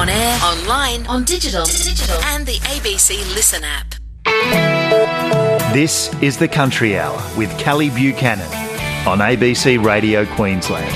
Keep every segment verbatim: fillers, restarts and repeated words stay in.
On air, online, on digital, digital, and the A B C Listen app. This is the Country Hour with Callie Buchanan on A B C Radio Queensland.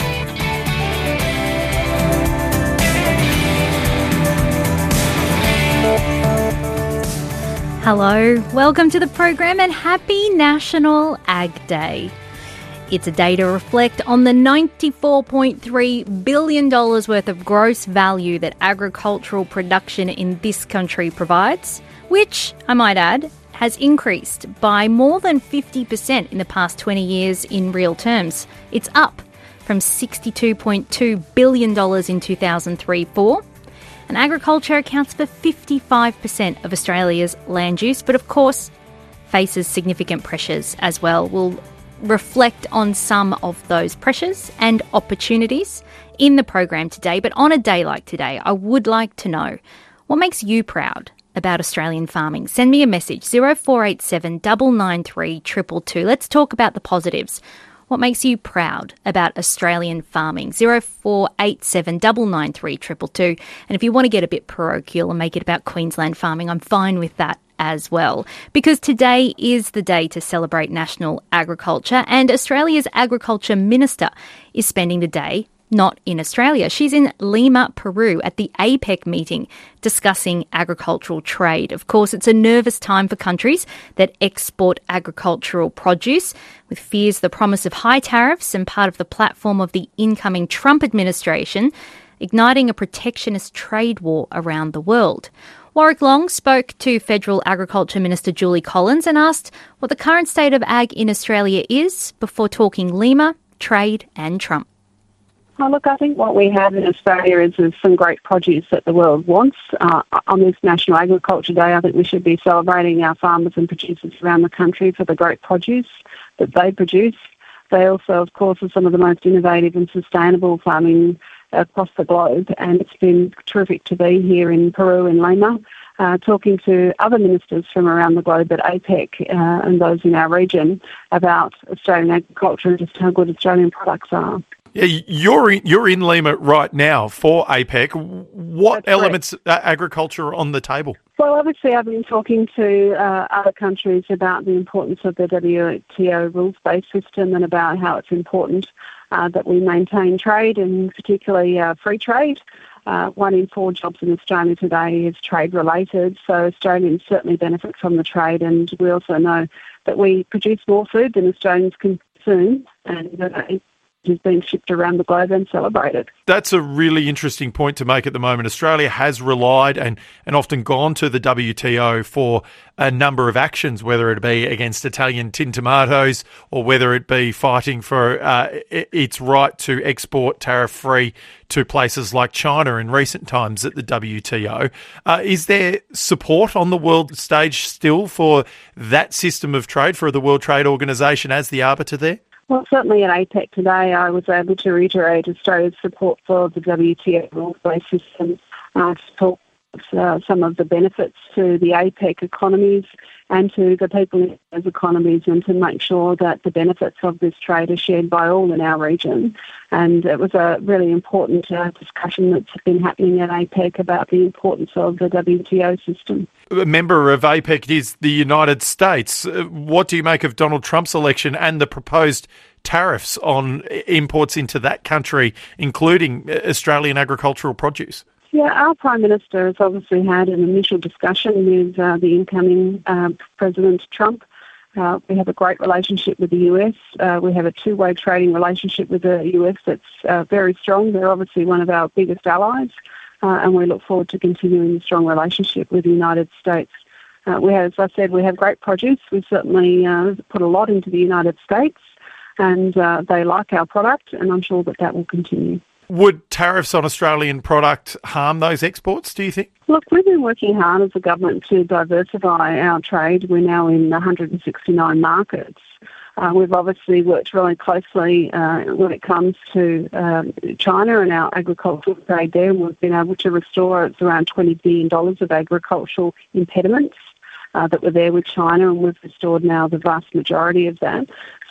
Hello, welcome to the program and happy National Ag Day. It's a day to reflect on the ninety-four point three billion dollars worth of gross value that agricultural production in this country provides, which, I might add, has increased by more than fifty percent in the past twenty years in real terms. It's up from sixty-two point two billion dollars in two thousand three four. And agriculture accounts for fifty-five percent of Australia's land use, but of course faces significant pressures as well. We'll reflect on some of those pressures and opportunities in the program today. But on a day like today, I would like to know what makes you proud about Australian farming. Send me a message, zero four eight seven nine nine three two two two. Let's talk about the positives. What makes you proud about Australian farming? zero four eight seven nine nine three two two two. And if you want to get a bit parochial and make it about Queensland farming, I'm fine with that as well. Because today is the day to celebrate National Agriculture, and Australia's Agriculture Minister is spending the day not in Australia. She's in Lima, Peru at the APEC meeting discussing agricultural trade. Of course, it's a nervous time for countries that export agricultural produce, with fears the promise of high tariffs and part of the platform of the incoming Trump administration igniting a protectionist trade war around the world. Warwick Long spoke to Federal Agriculture Minister Julie Collins and asked what the current state of ag in Australia is before talking Lima, trade and Trump. Oh, look, I think what we have in Australia is, is some great produce that the world wants. Uh, on this National Agriculture Day, I think we should be celebrating our farmers and producers around the country for the great produce that they produce. They also, of course, are some of the most innovative and sustainable farming across the globe, and it's been terrific to be here in Peru and Lima, uh, talking to other ministers from around the globe at APEC uh, and those in our region about Australian agriculture and just how good Australian products are. Yeah, you're in, you're in Lima right now for APEC. What That's elements of agriculture are on the table? Well, obviously, I've been talking to uh, other countries about the importance of the W T O rules-based system and about how it's important uh, that we maintain trade, and particularly uh, free trade. Uh, one in four jobs in Australia today is trade-related, so Australians certainly benefit from the trade, and we also know that we produce more food than Australians consume, and uh, is being shipped around the globe and celebrated. That's a really interesting point to make at the moment. Australia has relied and, and often gone to the W T O for a number of actions, whether it be against Italian tin tomatoes or whether it be fighting for uh, its right to export tariff-free to places like China in recent times at the W T O. Uh, is there support on the world stage still for that system of trade, for the World Trade Organisation as the arbiter there? Well, certainly at APEC today, I was able to reiterate Australia's support for the W T O rules-based system, uh, to talk uh, some of the benefits to the APEC economies and to the people in those economies, and to make sure that the benefits of this trade are shared by all in our region. And it was a really important uh, discussion that's been happening at APEC about the importance of the W T O system. A member of APEC is the United States. What do you make of Donald Trump's election and the proposed tariffs on imports into that country, including Australian agricultural produce? Yeah, our Prime Minister has obviously had an initial discussion with uh, the incoming uh, President Trump. Uh, we have a great relationship with the U S. Uh, we have a two-way trading relationship with the U S that's uh, very strong. They're obviously one of our biggest allies, uh, and we look forward to continuing a strong relationship with the United States. Uh, we have, as I said, we have great produce. We certainly uh, put a lot into the United States, and uh, they like our product, and I'm sure that that will continue. Would tariffs on Australian product harm those exports, do you think? Look, we've been working hard as a government to diversify our trade. We're now in one hundred sixty-nine markets. Uh, we've obviously worked really closely uh, when it comes to um, China and our agricultural trade there. We've been able to restore, it's around twenty billion dollars of agricultural impediments uh, that were there with China, and we've restored now the vast majority of that.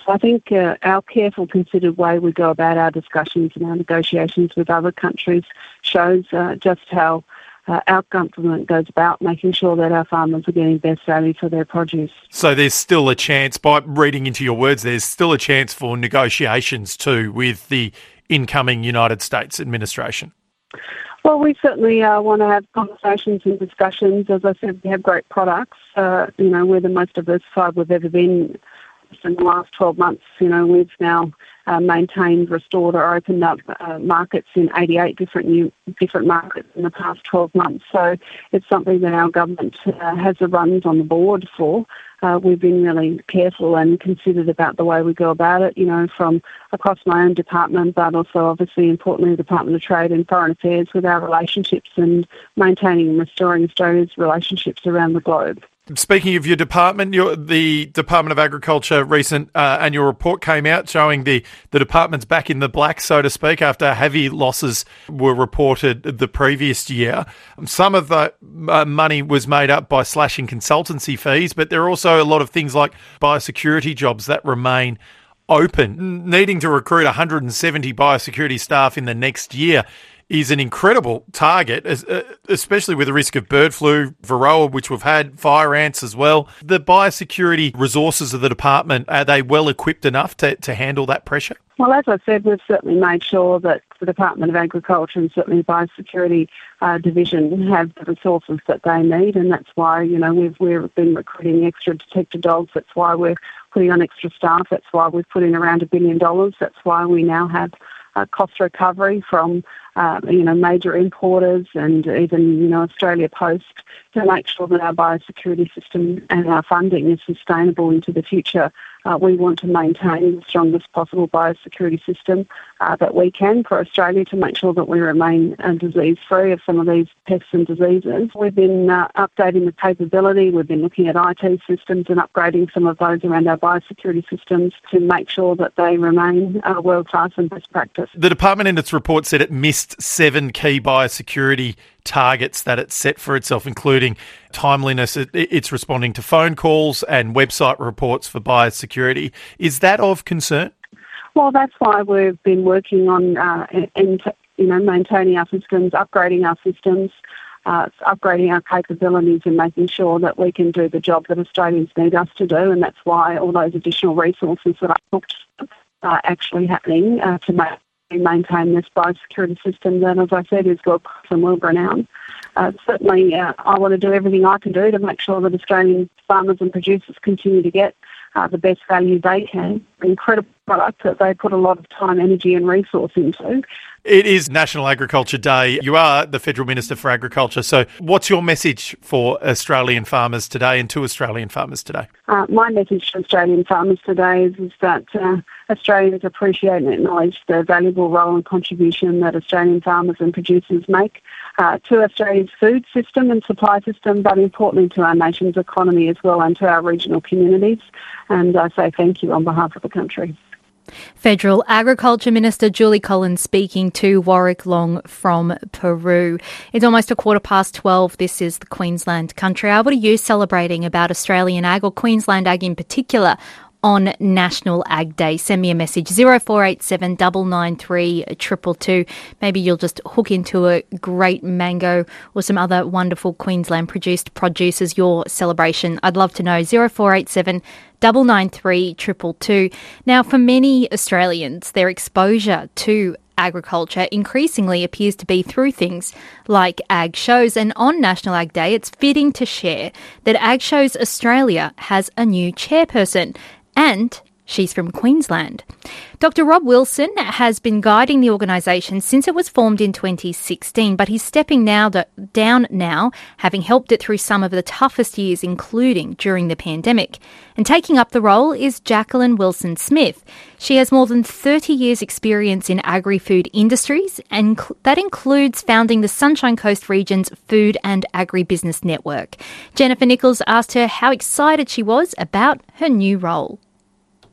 I think uh, our careful, considered way we go about our discussions and our negotiations with other countries shows uh, just how uh, our government goes about making sure that our farmers are getting best value for their produce. So there's still a chance, by reading into your words, there's still a chance for negotiations too with the incoming United States administration. Well, we certainly uh, want to have conversations and discussions. As I said, we have great products. Uh, you know, we're the most diversified we've ever been. In the last twelve months, you know, we've now uh, maintained, restored, or opened up uh, markets in eighty-eight different new different markets in the past twelve months. So it's something that our government uh, has a runs on the board for. Uh, we've been really careful and considered about the way we go about it, you know, from across my own department, but also obviously importantly the Department of Trade and Foreign Affairs with our relationships and maintaining and restoring Australia's relationships around the globe. Speaking of your department, your, the Department of Agriculture recent uh, annual report came out showing the, the department's back in the black, so to speak, after heavy losses were reported the previous year. Some of the uh, money was made up by slashing consultancy fees, but there are also a lot of things like biosecurity jobs that remain open. Needing to recruit one hundred seventy biosecurity staff in the next year is an incredible target, especially with the risk of bird flu, varroa, which we've had, fire ants as well. The biosecurity resources of the department, are they well equipped enough to, to handle that pressure? Well, as I said, we've certainly made sure that the Department of Agriculture and certainly the Biosecurity uh, Division have the resources that they need, and that's why, you know, we've, we've been recruiting extra detector dogs. That's why we're putting on extra staff. That's why we've put in around a billion dollars. That's why we now have uh, cost recovery from Uh, you know, major importers and even, you know, Australia Post to make sure that our biosecurity system and our funding is sustainable into the future. Uh, we want to maintain the strongest possible biosecurity system uh, that we can for Australia to make sure that we remain uh, disease-free of some of these pests and diseases. We've been uh, updating the capability. We've been looking at I T systems and upgrading some of those around our biosecurity systems to make sure that they remain uh, world-class and best practice. The department in its report said it missed seven key biosecurity targets that it set for itself, including timeliness. It, it's responding to phone calls and website reports for biosecurity. Is that of concern? Well, that's why we've been working on uh, and, you know, maintaining our systems, upgrading our systems, uh, upgrading our capabilities and making sure that we can do the job that Australians need us to do. And that's why all those additional resources that I talked are actually happening uh, to make maintain this biosecurity system that, as I said, is world-class and world-renowned. Uh, certainly, uh, I want to do everything I can do to make sure that Australian farmers and producers continue to get uh, the best value they can. Incredible product that they put a lot of time, energy and resource into. It is National Agriculture Day. You are the Federal Minister for Agriculture. So what's your message for Australian farmers today and to Australian farmers today? Uh, my message to Australian farmers today is, is that uh, Australians appreciate and acknowledge the valuable role and contribution that Australian farmers and producers make uh, to Australia's food system and supply system, but importantly to our nation's economy as well and to our regional communities. And I say thank you on behalf of the country. Federal Agriculture Minister Julie Collins speaking to Warwick Long from Peru. It's almost a quarter past twelve. This is the Queensland Country Hour. What are you celebrating about Australian ag or Queensland ag in particular on National Ag Day? Send me a message, zero four eight seven nine nine three two two two. Maybe you'll just hook into a great mango or some other wonderful Queensland-produced produce as your celebration. I'd love to know, zero four eight seven nine nine three two two two. Now, for many Australians, their exposure to agriculture increasingly appears to be through things like ag shows, and on National Ag Day, it's fitting to share that Ag Shows Australia has a new chairperson, and she's from Queensland. Doctor Rob Wilson has been guiding the organisation since it was formed in twenty sixteen, but he's stepping now to, down now, having helped it through some of the toughest years, including during the pandemic. And taking up the role is Jacqueline Wilson-Smith. She has more than thirty years' experience in agri-food industries, and cl- that includes founding the Sunshine Coast region's Food and Agribusiness Network. Jennifer Nichols asked her how excited she was about her new role.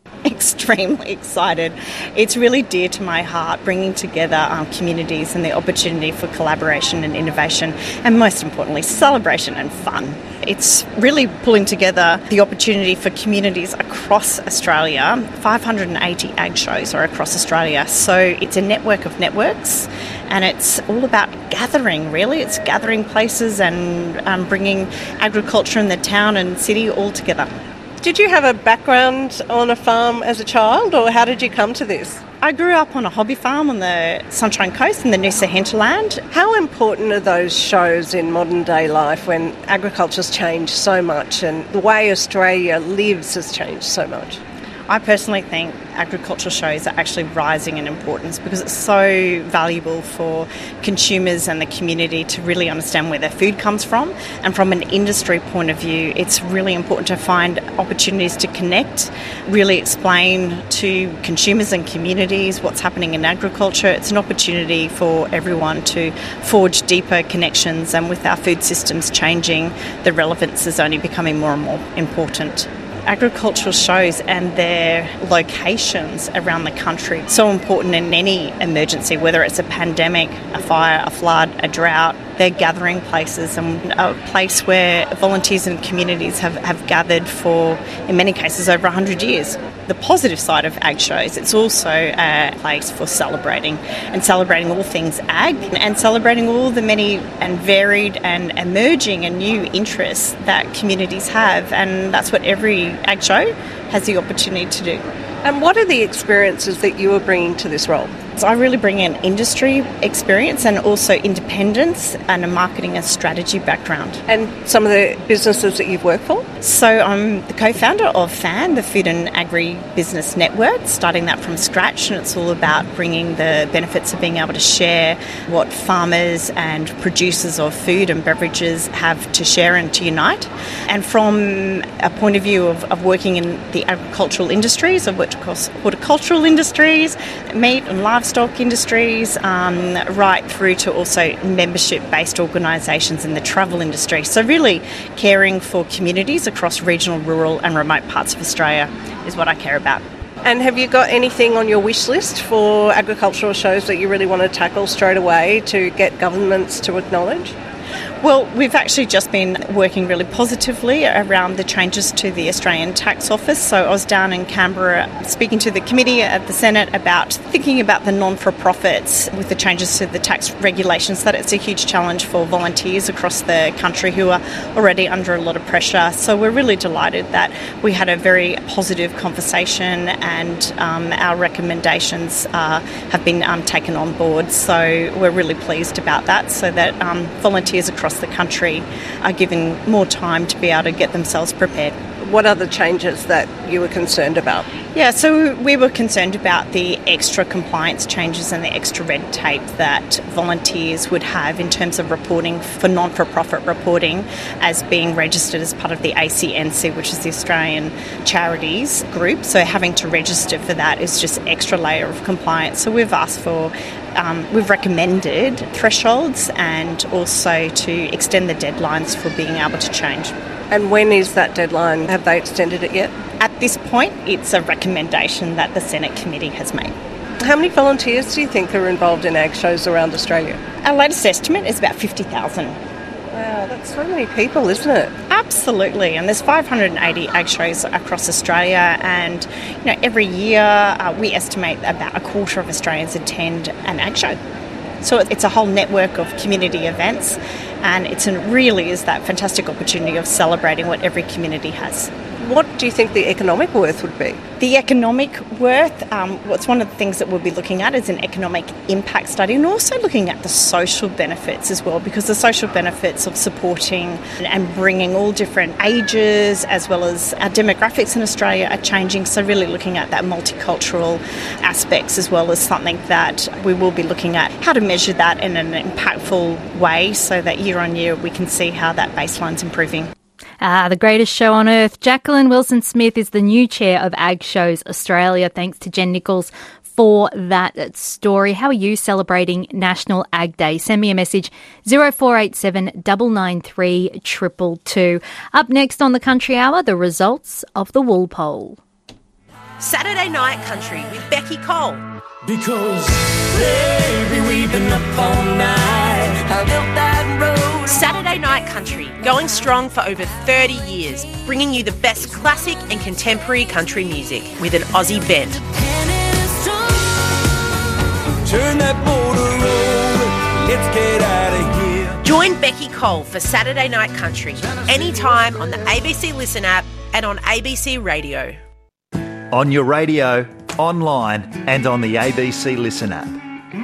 Extremely excited. It's really dear to my heart, bringing together um, communities and the opportunity for collaboration and innovation, and most importantly, celebration and fun. It's really pulling together the opportunity for communities across Australia. five hundred eighty ag shows are across Australia, so it's a network of networks, and it's all about gathering, really. It's gathering places and um, bringing agriculture in the town and city all together. Did you have a background on a farm as a child, or how did you come to this? I grew up on a hobby farm on the Sunshine Coast in the Noosa hinterland. How important are those shows in modern day life when agriculture's changed so much and the way Australia lives has changed so much? I personally think agricultural shows are actually rising in importance because it's so valuable for consumers and the community to really understand where their food comes from. And from an industry point of view, it's really important to find opportunities to connect, really explain to consumers and communities what's happening in agriculture. It's an opportunity for everyone to forge deeper connections, and with our food systems changing, the relevance is only becoming more and more important. Agricultural shows and their locations around the country, so important in any emergency, whether it's a pandemic, a fire, a flood, a drought. They're gathering places, and a place where volunteers and communities have, have gathered for, in many cases, over one hundred years. The positive side of ag shows, it's also a place for celebrating, and celebrating all things ag, and celebrating all the many and varied and emerging and new interests that communities have, and that's what every ag show has the opportunity to do. And what are the experiences that you are bringing to this role? So I really bring in industry experience and also independence and a marketing and strategy background. And some of the businesses that you've worked for? So I'm the co-founder of F A N, the Food and Agri-Business Network, starting that from scratch, and it's all about bringing the benefits of being able to share what farmers and producers of food and beverages have to share and to unite. And from a point of view of, of working in the agricultural industries, I've worked across horticultural industries, meat and livestock industries, um, right through to also membership-based organisations in the travel industry. So really caring for communities across regional, rural and remote parts of Australia is what I care about. And have you got anything on your wish list for agricultural shows that you really want to tackle straight away to get governments to acknowledge? Well, we've actually just been working really positively around the changes to the Australian Tax Office. So I was down in Canberra speaking to the committee at the Senate about thinking about the non-for-profits with the changes to the tax regulations, that it's a huge challenge for volunteers across the country who are already under a lot of pressure. So we're really delighted that we had a very positive conversation, and um, our recommendations uh, have been um, taken on board. So we're really pleased about that, so that um, volunteers across the country are given more time to be able to get themselves prepared. What are the changes that you were concerned about? Yeah, so we were concerned about the extra compliance changes and the extra red tape that volunteers would have in terms of reporting for non-for-profit reporting as being registered as part of the A C N C, which is the Australian Charities Group. So having to register for that is just an extra layer of compliance. So we've asked for Um, we've recommended thresholds and also to extend the deadlines for being able to change. And when is that deadline? Have they extended it yet? At this point, it's a recommendation that the Senate committee has made. How many volunteers do you think are involved in ag shows around Australia? Our latest estimate is about fifty thousand. Wow, that's so many people, isn't it? Absolutely, and there's five hundred eighty ag shows across Australia, and you know every year uh, we estimate about a quarter of Australians attend an ag show. So it's a whole network of community events, and it's a, really is that fantastic opportunity of celebrating what every community has. What do you think the economic worth would be? The economic worth, um, what's one of the things that we'll be looking at is an economic impact study, and also looking at the social benefits as well, because the social benefits of supporting and bringing all different ages as well as our demographics in Australia are changing. So really looking at that multicultural aspects as well as something that we will be looking at how to measure that in an impactful way so that year on year we can see how that baseline's improving. Ah, the greatest show on earth. Jacqueline Wilson-Smith is the new chair of Ag Shows Australia. Thanks to Jen Nichols for that story. How are you celebrating National Ag Day? Send me a message, zero four eight seven nine nine three two two two. Up next on the Country Hour, the results of the Wool Poll. Saturday Night Country with Becky Cole. Because, baby, we've been up all night. I built that road. Saturday Night Country, going strong for over thirty years, bringing you the best classic and contemporary country music with an Aussie bent. Turn that motor over, let's get out of here. Join Becky Cole for Saturday Night Country, anytime on the A B C Listen app and on A B C Radio. On your radio, online and on the A B C Listen app.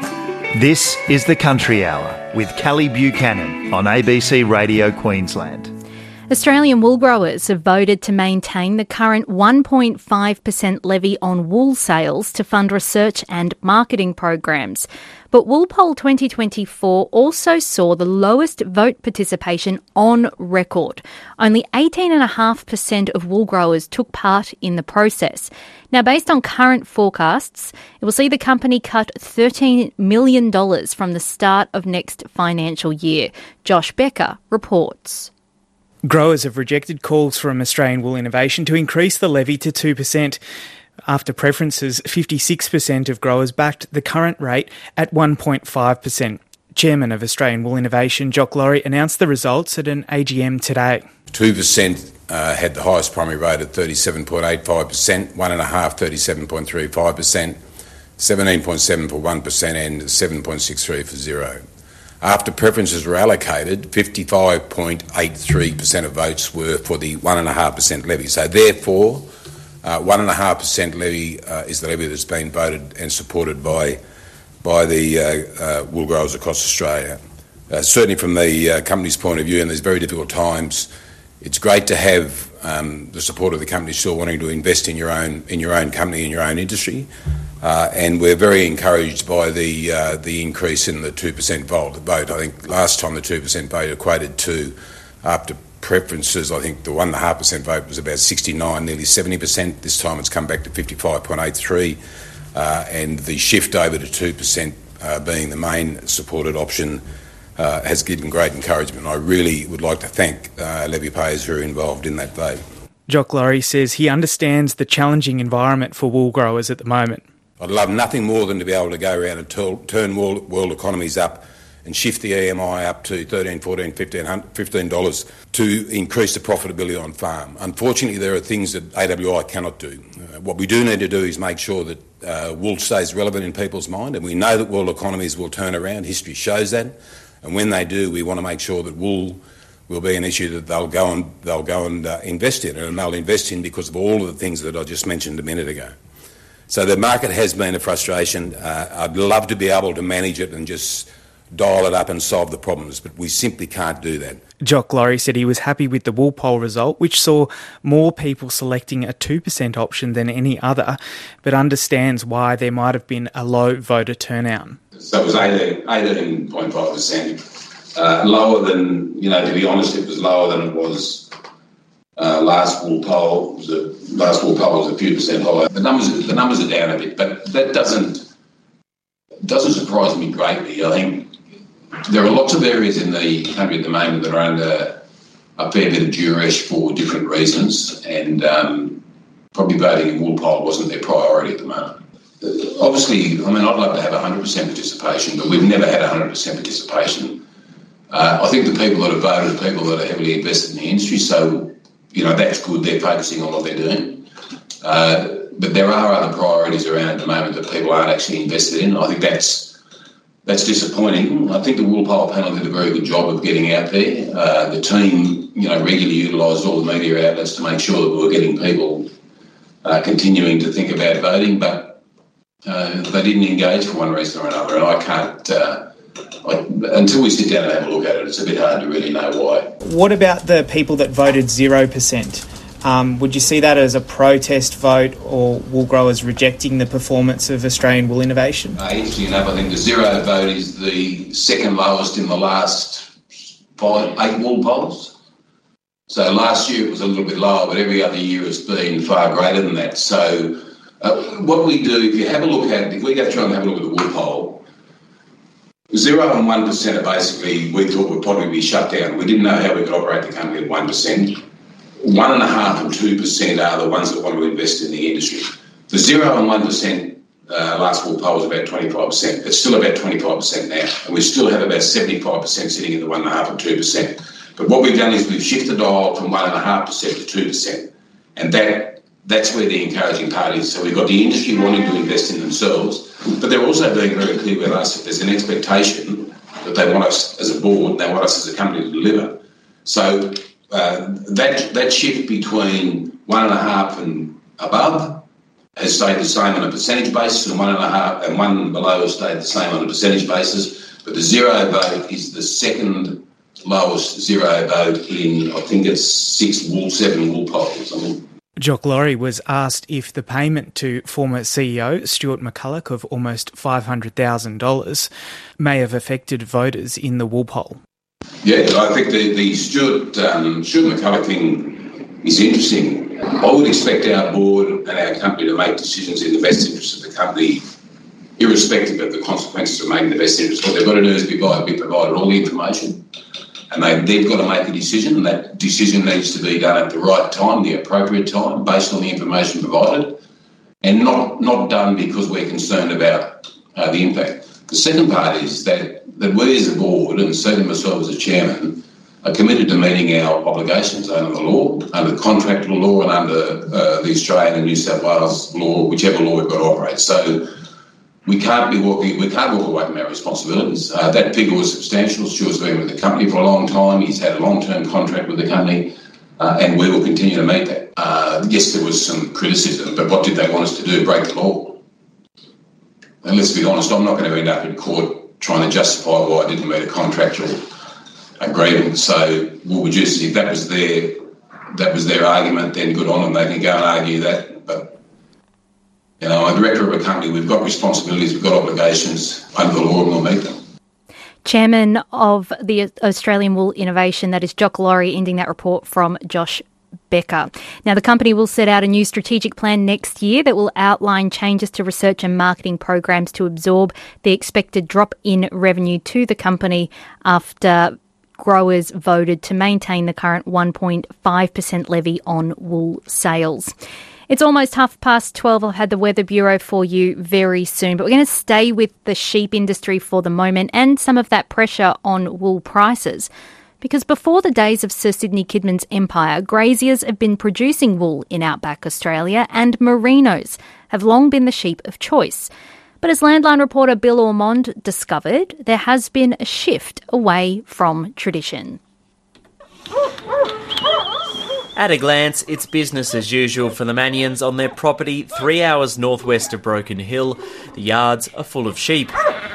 This is the Country Hour with Callie Buchanan on A B C Radio Queensland. Australian wool growers have voted to maintain the current one point five percent levy on wool sales to fund research and marketing programs. But Woolpoll twenty twenty-four also saw the lowest vote participation on record. Only eighteen point five percent of wool growers took part in the process. Now, based on current forecasts, it will see the company cut thirteen million dollars from the start of next financial year. Josh Becker reports. Growers have rejected calls from Australian Wool Innovation to increase the levy to two percent. After preferences, fifty-six percent of growers backed the current rate at one point five percent. Chairman of Australian Wool Innovation, Jock Laurie, announced the results at an A G M today. two percent uh, had the highest primary rate at thirty-seven point eight five percent, one point five, thirty-seven point three five percent, seventeen point seven for one percent and seven point six three for zero. After preferences were allocated, fifty-five point eight three percent of votes were for the one point five percent levy. So therefore, uh, one point five percent levy uh, is the levy that's been voted and supported by by the uh, uh, wool growers across Australia. Uh, certainly from the uh, company's point of view in these very difficult times, it's great to have um, the support of the company still wanting to invest in your own in your own company, in your own industry. Uh, and we're very encouraged by the uh, the increase in the two percent vote. I think last time the two percent vote equated to, after preferences, I think the one point five percent vote was about sixty-nine, nearly seventy percent. This time it's come back to fifty-five point eight three, uh, and the shift over to two percent uh, being the main supported option uh, has given great encouragement. I really would like to thank uh, levy payers who are involved in that vote. Jock Laurie says he understands the challenging environment for wool growers at the moment. I'd love nothing more than to be able to go around and t- turn world, world economies up and shift the E M I up to thirteen, fourteen, fifteen dollars to increase the profitability on farm. Unfortunately, there are things that A W I cannot do. Uh, what we do need to do is make sure that uh, wool stays relevant in people's mind, and we know that world economies will turn around. History shows that, and when they do, we want to make sure that wool will be an issue that they'll go and they'll go and uh, invest in, and they'll invest in because of all of the things that I just mentioned a minute ago. So the market has been a frustration. Uh, I'd love to be able to manage it and just dial it up and solve the problems, but we simply can't do that. Jock Laurie said he was happy with the Woolpoll result, which saw more people selecting a two percent option than any other, but understands why there might have been a low voter turnout. So it was eighteen point five percent, uh, lower than, you know, to be honest, it was lower than it was Uh, last wool poll. Was a, last wool poll was a few percent higher. The numbers, the numbers are down a bit, but that doesn't doesn't surprise me greatly. I think there are lots of areas in the country at the moment that are under a fair bit of duress for different reasons, and um, probably voting in wool poll wasn't their priority at the moment. Obviously, I mean, I'd love to have one hundred percent participation, but we've never had one hundred percent participation. Uh, I think the people that have voted are people that are heavily invested in the industry, so you know, that's good. They're focusing on what they're doing. Uh, but there are other priorities around at the moment that people aren't actually invested in. I think that's that's disappointing. I think the Woolpoll panel did a very good job of getting out there. Uh, the team, you know, regularly utilised all the media outlets to make sure that we were getting people uh, continuing to think about voting, but uh, they didn't engage for one reason or another. And I can't... Uh, I, until we sit down and have a look at it, it's a bit hard to really know why. What about the people that voted zero percent? Um, would you see that as a protest vote or wool growers rejecting the performance of Australian Wool Innovation? Uh, interesting enough, I think the zero vote is the second lowest in the last five, eight wool polls. So last year it was a little bit lower, but every other year it's been far greater than that. So uh, what we do, if you have a look at it, if we go try and have a look at the wool poll, Zero and one percent are basically, we thought would probably be shut down. We didn't know how we could operate the company at one percent. One and a half and two percent are the ones that want to invest in the industry. The zero and one percent uh, last wool poll was about twenty-five percent. It's still about twenty-five percent now, and we still have about seventy-five percent sitting in the one point five and two percent. But what we've done is we've shifted the dial from one point five percent to two percent, and that that's where the encouraging part is. So we've got the industry wanting to invest in themselves, but they're also being very clear with us that there's an expectation that they want us as a board, they want us as a company to deliver. So uh, that that shift between one and a half and above has stayed the same on a percentage basis, and one and a half and one below has stayed the same on a percentage basis. But the zero vote is the second lowest zero vote in, I think it's six wool, seven wool polls. I mean, Jock Laurie was asked if the payment to former C E O Stuart McCulloch of almost five hundred thousand dollars may have affected voters in the wool poll. Yeah, I think the, the Stuart, um, Stuart McCulloch thing is interesting. I would expect our board and our company to make decisions in the best interest of the company, irrespective of the consequences of making the best interest. What they've got to do is be, be provided all the information, and they, they've got to make a decision, and that decision needs to be done at the right time, the appropriate time, based on the information provided, and not, not done because we're concerned about uh, the impact. The second part is that, that we as a board, and certainly myself as a chairman, are committed to meeting our obligations under the law, under the contractual law and under uh, the Australian and New South Wales law, whichever law we've got to operate. So we can't be walking, we can't walk away from our responsibilities. Uh, that figure was substantial. Stuart's been with the company for a long time. He's had a long-term contract with the company, uh, and we will continue to meet that. Uh, yes, there was some criticism, but what did they want us to do? Break the law? And let's be honest, I'm not going to end up in court trying to justify why I didn't meet a contractual agreement. So we'll reduce it. If that was their that was their argument, then good on them. They can go and argue that. But you know, I'm a director of a company. We've got responsibilities. We've got obligations under the law, and we'll meet them. Chairman of the Australian Wool Innovation, that is Jock Laurie, ending that report from Josh Becker. Now, the company will set out a new strategic plan next year that will outline changes to research and marketing programs to absorb the expected drop in revenue to the company after growers voted to maintain the current one point five percent levy on wool sales. It's almost half past twelve. I'll have the Weather Bureau for you very soon. But we're going to stay with the sheep industry for the moment and some of that pressure on wool prices. Because before the days of Sir Sidney Kidman's empire, graziers have been producing wool in outback Australia, and merinos have long been the sheep of choice. But as Landline reporter Bill Ormond discovered, there has been a shift away from tradition. At a glance, it's business as usual for the Mannions on their property three hours northwest of Broken Hill. The yards are full of sheep.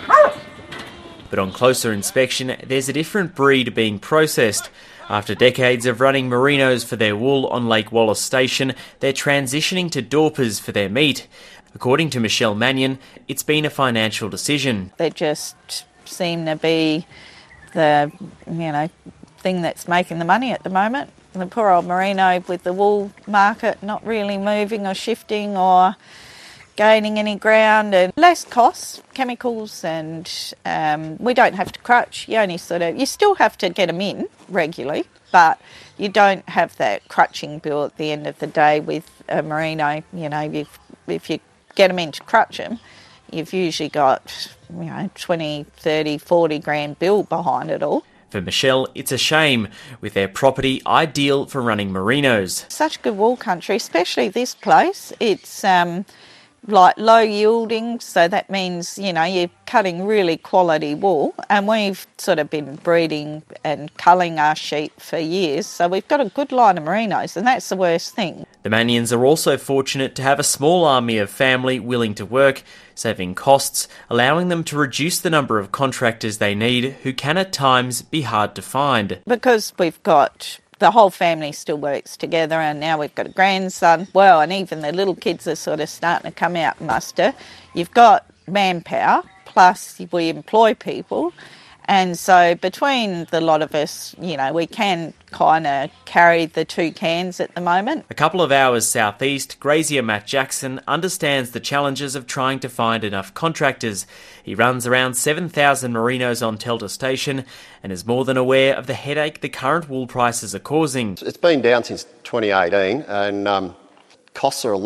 But on closer inspection, there's a different breed being processed. After decades of running merinos for their wool on Lake Wallace Station, they're transitioning to Dorpers for their meat. According to Michelle Mannion, it's been a financial decision. They just seem to be the, you know, thing that's making the money at the moment. The poor old merino with the wool market not really moving or shifting or gaining any ground, and less costs, chemicals, and um, we don't have to crutch. You only sort of, you still have to get them in regularly, but you don't have that crutching bill at the end of the day with a merino. You know, if, if you get them in to crutch them, you've usually got, you know, twenty, thirty, forty grand bill behind it all. For Michelle, it's a shame, with their property ideal for running merinos. Such good wool country, especially this place. It's um, like low yielding, so that means, you know, you're cutting really quality wool, and we've sort of been breeding and culling our sheep for years, so we've got a good line of merinos, and that's the worst thing. The Mannions are also fortunate to have a small army of family willing to work, saving costs, allowing them to reduce the number of contractors they need, who can at times be hard to find. Because we've got the whole family still works together, and now we've got a grandson, well, and even the little kids are sort of starting to come out muster. You've got manpower, plus we employ people, and so between the lot of us, you know, we can kind of carry the two cans at the moment. A couple of hours southeast, grazier Matt Jackson understands the challenges of trying to find enough contractors. He runs around seven thousand merinos on Telter Station and is more than aware of the headache the current wool prices are causing. It's been down since twenty eighteen, and um, costs are a lot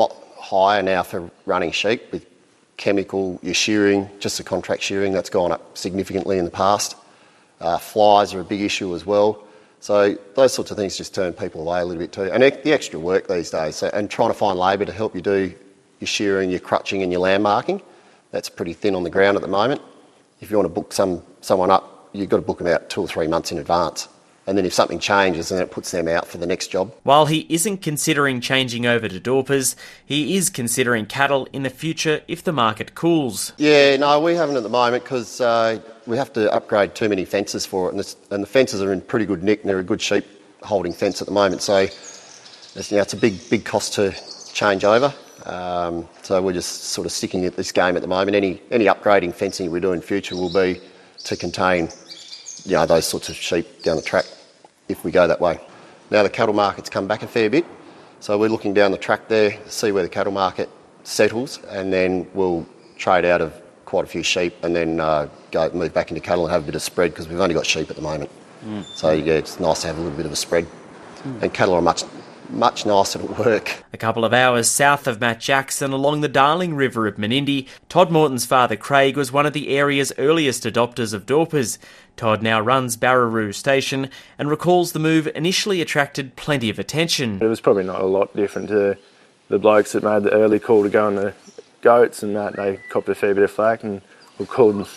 higher now for running sheep with chemical, your shearing, just the contract shearing, that's gone up significantly in the past. Uh, flies are a big issue as well. So those sorts of things just turn people away a little bit too. And the extra work these days, so, and trying to find labour to help you do your shearing, your crutching and your land marking, that's pretty thin on the ground at the moment. If you want to book some someone up, you've got to book them out two or three months in advance. And then if something changes, then it puts them out for the next job. While he isn't considering changing over to Dorpers, he is considering cattle in the future if the market cools. Yeah, no, we haven't at the moment because uh, we have to upgrade too many fences for it. And, it's, and the fences are in pretty good nick and they're a good sheep holding fence at the moment. So it's, you know, it's a big, big cost to change over. Um, so we're just sort of sticking at this game at the moment. Any, any upgrading fencing we do in future will be to contain, you know, those sorts of sheep down the track if we go that way. Now the cattle market's come back a fair bit, so we're looking down the track there to see where the cattle market settles, and then we'll trade out of quite a few sheep and then uh, go move back into cattle and have a bit of spread because we've only got sheep at the moment. Mm. So yeah, it's nice to have a little bit of a spread. Mm. And cattle are much much nicer to work. A couple of hours south of Matt Jackson along the Darling River of Menindee, Todd Morton's father Craig was one of the area's earliest adopters of Dorpers. Todd now runs Barraroo Station and recalls the move initially attracted plenty of attention. It was probably not a lot different to the blokes that made the early call to go on the goats and that. They copped a fair bit of flack and were called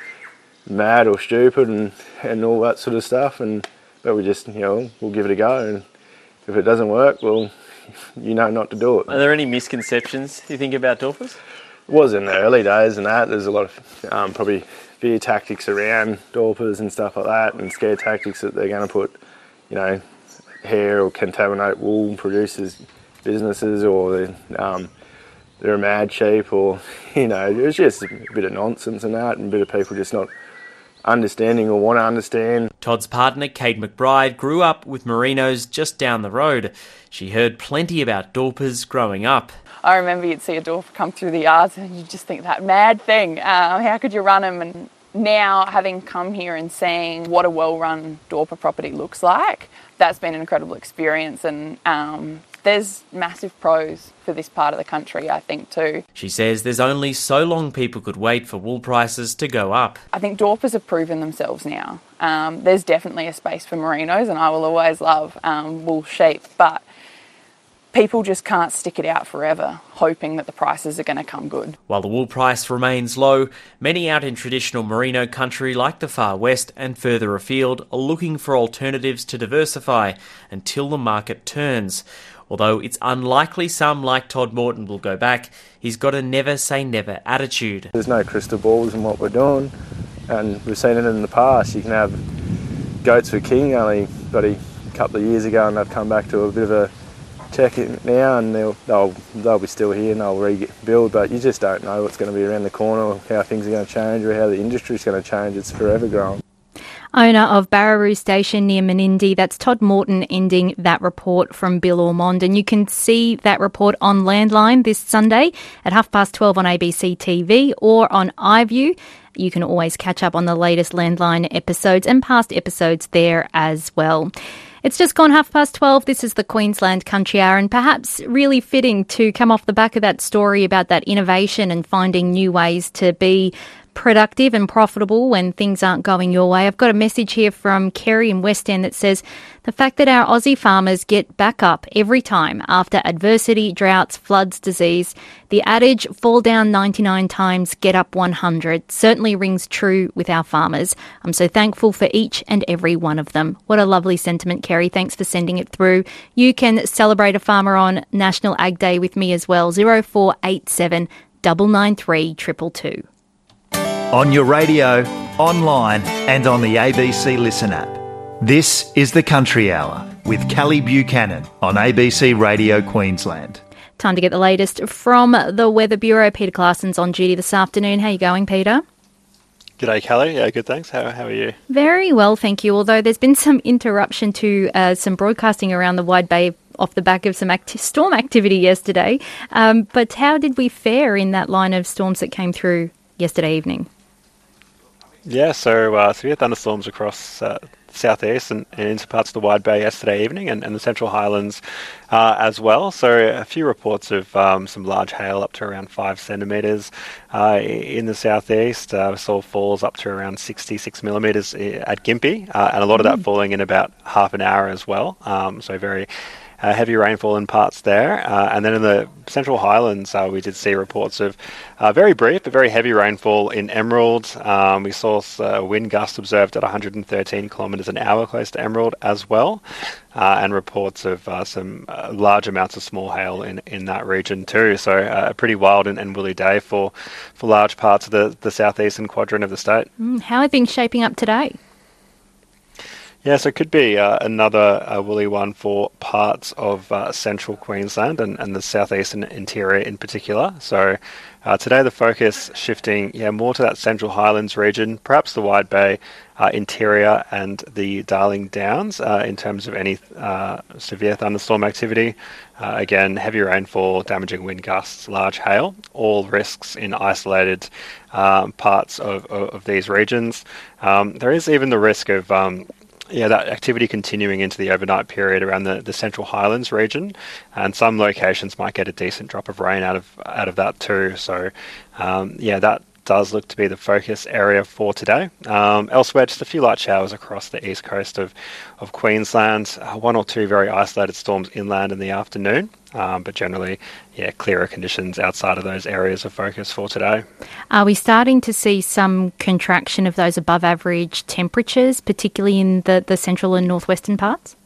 mad or stupid and, and all that sort of stuff. And but we just, you know, we'll give it a go. And if it doesn't work, well, you know not to do it. Are there any misconceptions you think about Dorpers? It was in the early days and that. There's a lot of um, probably fear tactics around Dorpers and stuff like that, and scare tactics that they're going to put, you know, hair or contaminate wool producers' businesses, or they're, um, they're a mad sheep, or, you know, it was just a bit of nonsense and that, and a bit of people just not understanding or want to understand. Todd's partner, Kate McBride, grew up with merinos just down the road. She heard plenty about Dorpers growing up. I remember you'd see a Dorper come through the yards and you'd just think that mad thing. Uh, how could you run them? And now, having come here and seeing what a well-run Dorper property looks like, that's been an incredible experience, and um, there's massive pros for this part of the country, I think, too. She says there's only so long people could wait for wool prices to go up. I think Dorpers have proven themselves now. Um, there's definitely a space for merinos, and I will always love um, wool sheep, but people just can't stick it out forever, hoping that the prices are going to come good. While the wool price remains low, many out in traditional merino country like the Far West and further afield are looking for alternatives to diversify until the market turns. Although it's unlikely some like Todd Morton will go back, he's got a never say never attitude. There's no crystal balls in what we're doing, and we've seen it in the past. You can have goats for king only but a couple of years ago, and they've come back to a bit of a check it now, and they'll, they'll they'll be still here and they'll rebuild, but you just don't know what's going to be around the corner, or how things are going to change, or how the industry's going to change. It's forever growing. Owner of Barraroo Station near Menindee, that's Todd Morton ending that report from Bill Ormond. And you can see that report on Landline this Sunday at half past twelve on A B C T V or on iView. You can always catch up on the latest Landline episodes and past episodes there as well. It's just gone half past twelve. This is the Queensland Country Hour, and perhaps really fitting to come off the back of that story about that innovation and finding new ways to be productive and profitable when things aren't going your way. I've got a message here from Kerry in West End that says the fact that our Aussie farmers get back up every time after adversity, droughts, floods, disease, the adage fall down ninety-nine times, get up one hundred certainly rings true with our farmers. I'm so thankful for each and every one of them. What a lovely sentiment, Kerry. Thanks for sending it through. You can celebrate a farmer on National Ag Day with me as well. zero four eight seven nine nine three two two two. On your radio, online and on the A B C Listen app. This is the Country Hour with Callie Buchanan on A B C Radio Queensland. Time to get the latest from the Weather Bureau. Peter Clarson's on duty this afternoon. How are you going, Peter? G'day, Callie. Yeah, good, thanks. How, how are you? Very well, thank you. Although there's been some interruption to uh, some broadcasting around the Wide Bay off the back of some acti- storm activity yesterday. Um, but how did we fare in that line of storms that came through yesterday evening? Yeah, so uh, so we had thunderstorms across uh, southeast and, and into parts of the Wide Bay yesterday evening, and, and the Central Highlands uh, as well. So a few reports of um, some large hail up to around five centimetres uh, in the southeast. Uh, we saw falls up to around sixty-six millimetres at Gympie, uh, and a lot of that falling in about half an hour as well. Um, so very Uh, heavy rainfall in parts there. Uh, and then in the Central Highlands, uh, we did see reports of uh, very brief but very heavy rainfall in Emerald. Um, we saw uh, wind gusts observed at one hundred thirteen kilometres an hour close to Emerald as well. Uh, and reports of uh, some uh, large amounts of small hail in, in that region too. So uh, a pretty wild and, and woolly day for, for large parts of the, the southeastern quadrant of the state. Mm, how are things shaping up today? Yeah, so it could be uh, another uh, woolly one for parts of uh, central Queensland and, and the southeastern interior in particular. So uh, today the focus shifting yeah more to that Central Highlands region, perhaps the Wide Bay uh, interior and the Darling Downs uh, in terms of any uh, severe thunderstorm activity. Uh, again, heavy rainfall, damaging wind gusts, large hail, all risks in isolated um, parts of, of, of these regions. Um, there is even the risk of Um, Yeah, that activity continuing into the overnight period around the, the Central Highlands region, and some locations might get a decent drop of rain out of out of that too. So, um, yeah, that does look to be the focus area for today. Um, elsewhere, just a few light showers across the east coast of, of Queensland, uh, one or two very isolated storms inland in the afternoon, um, but generally, yeah, clearer conditions outside of those areas of focus for today. Are we starting to see some contraction of those above average temperatures, particularly in the, the central and northwestern parts?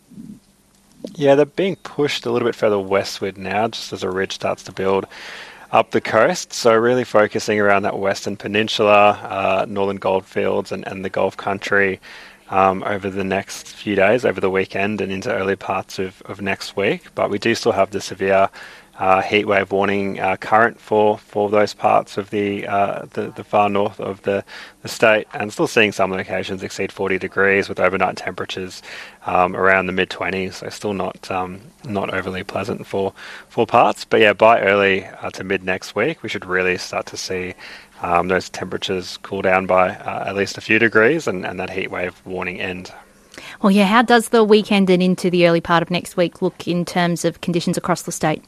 Yeah, they're being pushed a little bit further westward now, just as a ridge starts to build up the coast. So really focusing around that western peninsula, uh, northern goldfields and, and the Gulf country um, over the next few days, over the weekend and into early parts of, of next week. But we do still have the severe uh, heat wave warning uh, current for, for those parts of the, uh, the the far north of the, the state, and still seeing some locations exceed forty degrees with overnight temperatures um, around the mid twenties. So still not um, not overly pleasant for for parts. But yeah, by early uh, to mid next week, we should really start to see um, those temperatures cool down by uh, at least a few degrees, and, and that heat wave warning end. Well, yeah. How does the weekend and into the early part of next week look in terms of conditions across the state?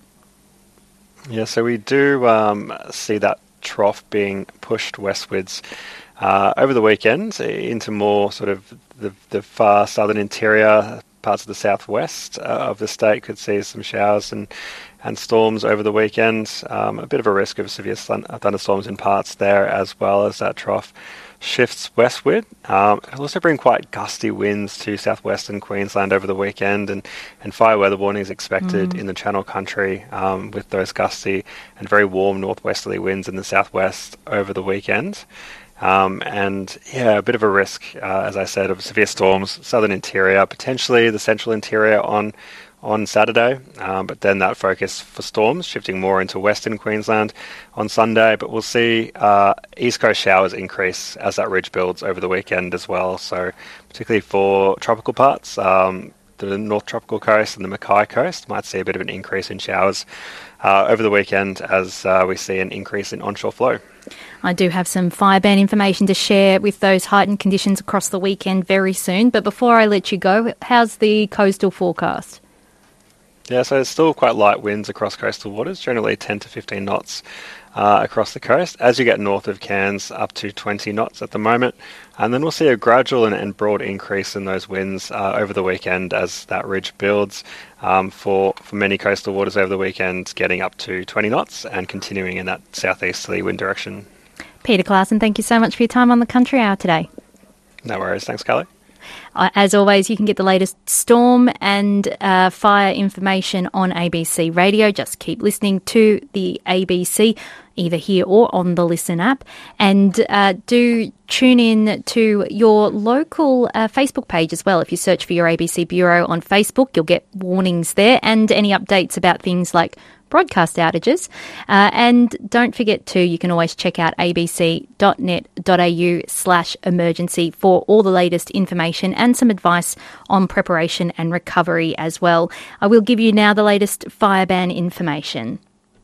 Yeah, so we do um, see that trough being pushed westwards uh, over the weekend into more sort of the, the far southern interior, parts of the southwest uh, of the state could see some showers and, and storms over the weekend. Um, a bit of a risk of severe thun- thunderstorms in parts there as well as that trough shifts westward. Um, it'll also bring quite gusty winds to southwestern Queensland over the weekend, and, and fire weather warnings expected mm. in the Channel Country um, with those gusty and very warm northwesterly winds in the southwest over the weekend. Um, and yeah, a bit of a risk, uh, as I said, of severe storms, southern interior, potentially the central interior on on Saturday, um, but then that focus for storms shifting more into western Queensland on Sunday. But we'll see uh, east coast showers increase as that ridge builds over the weekend as well. So particularly for tropical parts, um, the North Tropical Coast and the Mackay Coast might see a bit of an increase in showers uh, over the weekend as uh, we see an increase in onshore flow. I do have some fire ban information to share with those heightened conditions across the weekend very soon. But before I let you go, how's the coastal forecast? Yeah, so it's still quite light winds across coastal waters, generally ten to fifteen knots uh, across the coast. As you get north of Cairns, up to twenty knots at the moment. And then we'll see a gradual and, and broad increase in those winds uh, over the weekend as that ridge builds um, for, for many coastal waters over the weekend, getting up to twenty knots and continuing in that southeasterly wind direction. Peter Claassen, thank you so much for your time on the Country Hour today. No worries. Thanks, Kelly. As always, you can get the latest storm and uh, fire information on A B C Radio. Just keep listening to the A B C, either here or on the Listen app. And uh, do tune in to your local uh, Facebook page as well. If you search for your A B C Bureau on Facebook, you'll get warnings there and any updates about things like broadcast outages. Uh, and don't forget to, you can always check out abc.net.au slash emergency for all the latest information and some advice on preparation and recovery as well. I will give you now the latest fire ban information.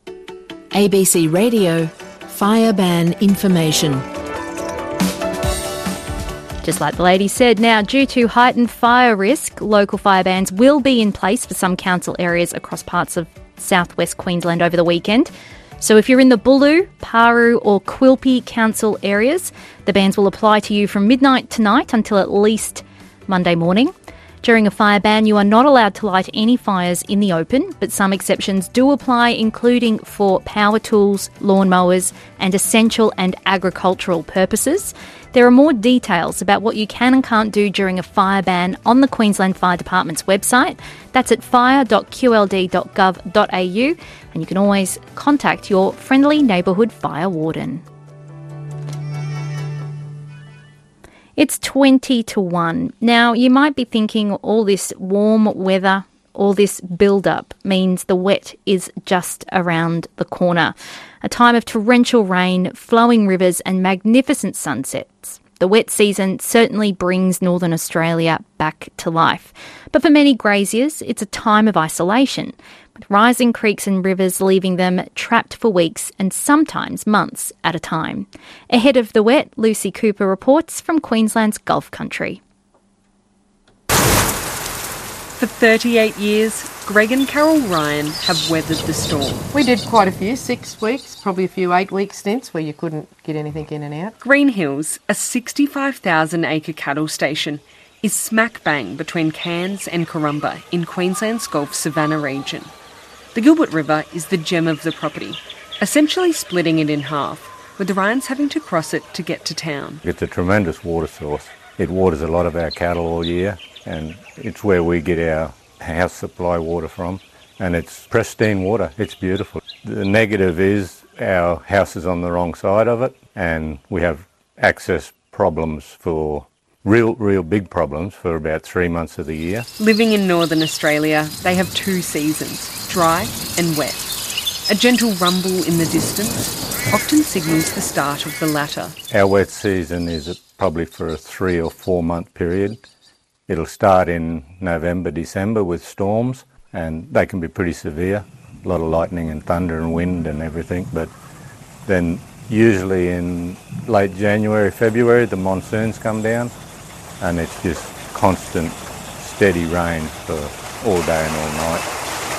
A B C Radio Fire Ban Information. Just like the lady said, now due to heightened fire risk, local fire bans will be in place for some council areas across parts of southwest Queensland over the weekend. So if you're in the Bulu, Paru or Quilpie council areas, the bans will apply to you from midnight tonight until at least Monday morning. During a fire ban, you are not allowed to light any fires in the open, but some exceptions do apply, including for power tools, lawnmowers, and essential and agricultural purposes. There are more details about what you can and can't do during a fire ban on the Queensland Fire Department's website. That's at fire dot q l d dot gov dot a u, and you can always contact your friendly neighbourhood fire warden. It's twenty to one. Now, you might be thinking all this warm weather, all this build-up means the wet is just around the corner. A time of torrential rain, flowing rivers and magnificent sunsets. The wet season certainly brings Northern Australia back to life. But for many graziers, it's a time of isolation, with rising creeks and rivers leaving them trapped for weeks and sometimes months at a time. Ahead of the wet, Lucy Cooper reports from Queensland's Gulf Country. For thirty-eight years, Greg and Carol Ryan have weathered the storm. We did quite a few, six weeks, probably a few eight-week stints where you couldn't get anything in and out. Green Hills, a sixty-five thousand acre cattle station, is smack bang between Cairns and Corumba in Queensland's Gulf Savannah region. The Gilbert River is the gem of the property, essentially splitting it in half, with the Ryans having to cross it to get to town. It's a tremendous water source. It waters a lot of our cattle all year, and it's where we get our house supply water from, and it's pristine water. It's beautiful. The negative is our house is on the wrong side of it, and we have access problems for real, real big problems for about three months of the year. Living in Northern Australia, they have two seasons, dry and wet. A gentle rumble in the distance often signals the start of the latter. Our wet season is probably for a three or four month period. It'll start in November, December with storms, and they can be pretty severe. A lot of lightning and thunder and wind and everything, but then usually in late January, February, the monsoons come down, and it's just constant, steady rain for all day and all night.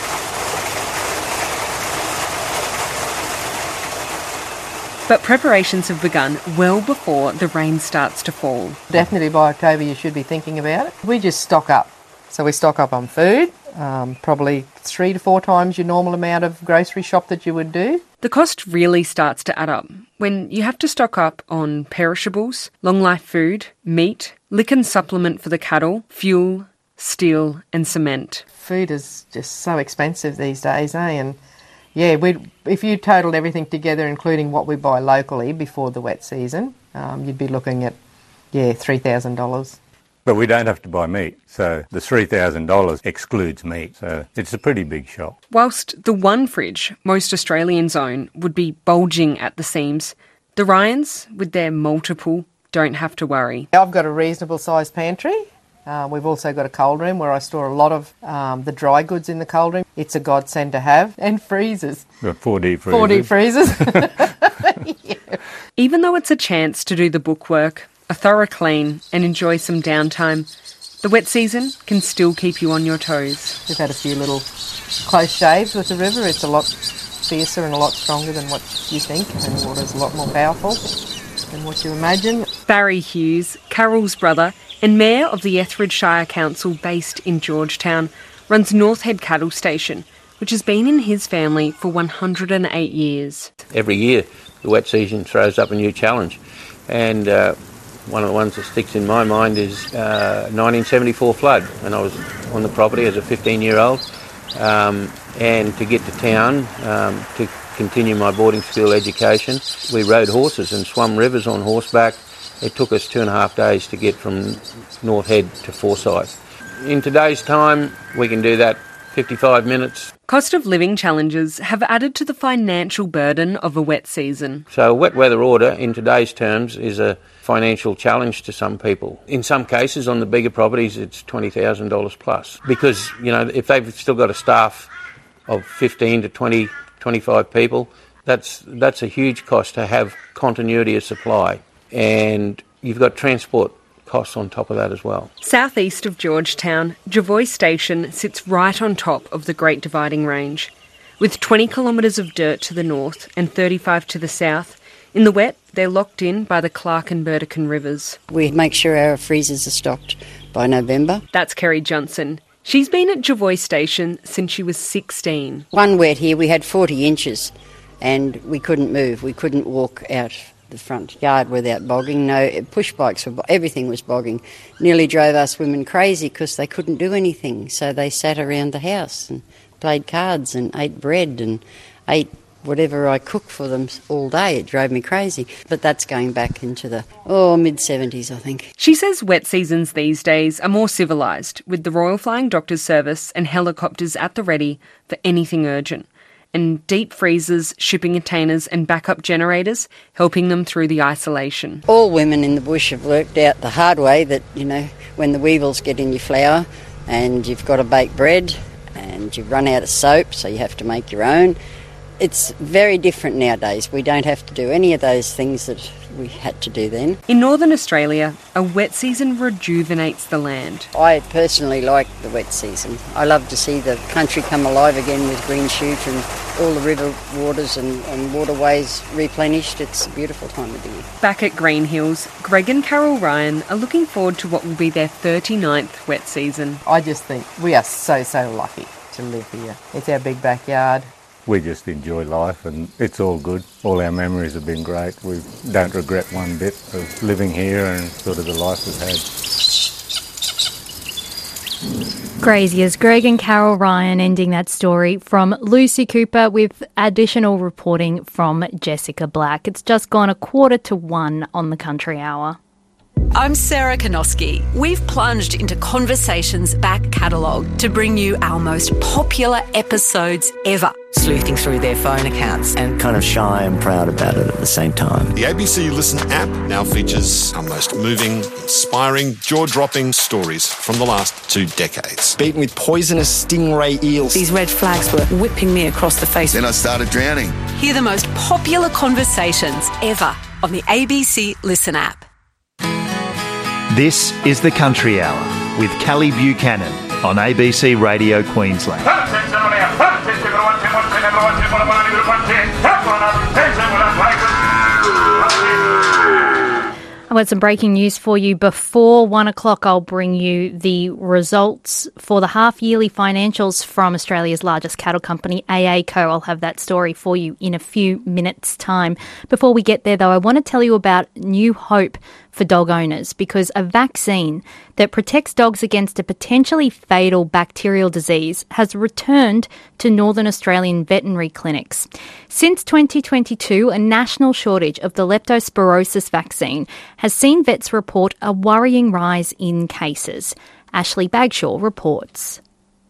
But preparations have begun well before the rain starts to fall. Definitely by October you should be thinking about it. We just stock up. So we stock up on food, um, probably three to four times your normal amount of grocery shop that you would do. The cost really starts to add up when you have to stock up on perishables, long-life food, meat, lick and supplement for the cattle, fuel, steel and cement. Food is just so expensive these days, eh? And yeah, we if you totaled everything together, including what we buy locally before the wet season, um, you'd be looking at, yeah, three thousand dollars. But we don't have to buy meat, so the three thousand dollars excludes meat, so it's a pretty big shop. Whilst the one fridge most Australians own would be bulging at the seams, the Ryans, with their multiple, don't have to worry. I've got a reasonable sized pantry. Uh, we've also got a cold room where I store a lot of um, the dry goods in the cold room. It's a godsend to have. And freezers. We've got four deep freezers. Four deep freezers. Yeah. Even though it's a chance to do the bookwork, a thorough clean and enjoy some downtime, the wet season can still keep you on your toes. We've had a few little close shaves with the river. It's a lot fiercer and a lot stronger than what you think, and the water's a lot more powerful than what you imagine. Barry Hughes, Carol's brother and Mayor of the Etheridge Shire Council based in Georgetown, runs North Head Cattle Station, which has been in his family for one hundred eight years. Every year the wet season throws up a new challenge, and uh, one of the ones that sticks in my mind is uh, nineteen seventy-four flood, when I was on the property as a fifteen year old, um, and to get to town um, to continue my boarding school education, we rode horses and swum rivers on horseback. It took us two and a half days to get from North Head to Forsyth. In today's time, we can do that fifty-five minutes. Cost of living challenges have added to the financial burden of a wet season. So a wet weather order, in today's terms, is a financial challenge to some people. In some cases, on the bigger properties, it's twenty thousand dollars plus. Because, you know, if they've still got a staff of fifteen to twenty, twenty-five people, that's that's a huge cost to have continuity of supply. And you've got transport costs on top of that as well. Southeast of Georgetown, Jervois Station sits right on top of the Great Dividing Range. With twenty kilometres of dirt to the north and thirty-five to the south, in the wet they're locked in by the Clark and Burdekin rivers. We make sure our freezers are stocked by November. That's Kerry Johnson. She's been at Jervois Station since she was sixteen. One wet here, we had forty inches and we couldn't move. We couldn't walk out the front yard without bogging. No, push bikes, were, everything was bogging. Nearly drove us women crazy because they couldn't do anything. So they sat around the house and played cards and ate bread and ate whatever I cooked for them all day. It drove me crazy. But that's going back into the, oh, mid-seventies, I think. She says wet seasons these days are more civilised, with the Royal Flying Doctors Service and helicopters at the ready for anything urgent, and deep freezers, shipping containers and backup generators helping them through the isolation. All women in the bush have worked out the hard way that, you know, when the weevils get in your flour and you've got to bake bread and you've run out of soap, so you have to make your own. It's very different nowadays. We don't have to do any of those things that we had to do then. In Northern Australia, a wet season rejuvenates the land. I personally like the wet season. I love to see the country come alive again with green shoot and all the river waters and, and waterways replenished. It's a beautiful time of the year. Back at Green Hills, Greg and Carol Ryan are looking forward to what will be their thirty-ninth wet season. I just think we are so, so lucky to live here. It's our big backyard. We just enjoy life and it's all good. All our memories have been great. We don't regret one bit of living here and sort of the life we've had. Graziers, Greg and Carol Ryan ending that story from Lucy Cooper with additional reporting from Jessica Black. It's just gone a quarter to one on the Country Hour. I'm Sarah Kanoski. We've plunged into Conversations' back catalogue to bring you our most popular episodes ever. Sleuthing through their phone accounts. And kind of shy and proud about it at the same time. The A B C Listen app now features our most moving, inspiring, jaw-dropping stories from the last two decades. Beaten with poisonous stingray eels. These red flags were whipping me across the face. Then I started drowning. Hear the most popular conversations ever on the A B C Listen app. This is the Country Hour with Callie Buchanan on A B C Radio Queensland. I've got some breaking news for you. Before one o'clock, I'll bring you the results for the half-yearly financials from Australia's largest cattle company, A A Co. I'll have that story for you in a few minutes' time. Before we get there, though, I want to tell you about new hope for dog owners, because a vaccine that protects dogs against a potentially fatal bacterial disease has returned to Northern Australian veterinary clinics. Since twenty twenty-two, a national shortage of the leptospirosis vaccine has seen vets report a worrying rise in cases. Ashley Bagshaw reports.